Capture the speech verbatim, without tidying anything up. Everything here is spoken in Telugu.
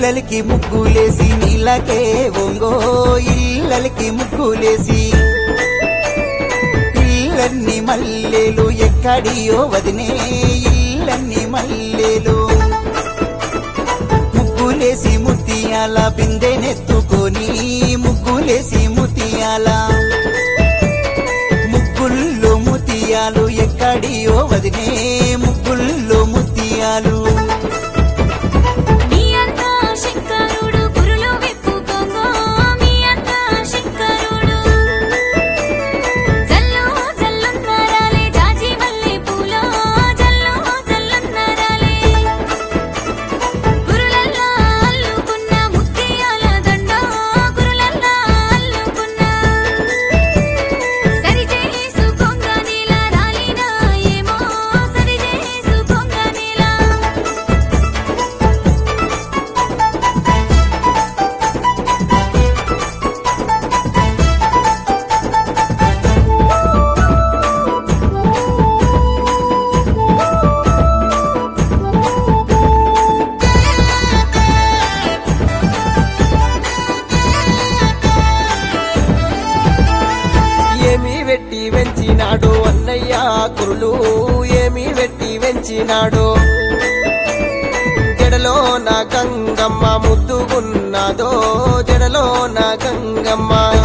ఇల్లలికి ముగ్గులేసి నీళ్ళకే ఒంగో ఇల్లలికి ముగ్గులేసి ఇల్లన్ని మల్లెలు ఎక్కడియో వదినే ఇల్లన్ని మల్లెలు ముగ్గులేసి ముత్యాల బిందెనెత్తుకొని ముగ్గులేసి ముత్యాల ముగ్గుల్లో ముత్యాలు ఎక్కడియో వదినే ముగ్గుల్లో ముత్యాలు వెట్టి వెంచినాడు అన్నయ్య కురులు ఏమి వెట్టి వెంచినాడు జడలో నా గంగమ్మ ముద్దుగున్నదో జడలో నా గంగమ్మ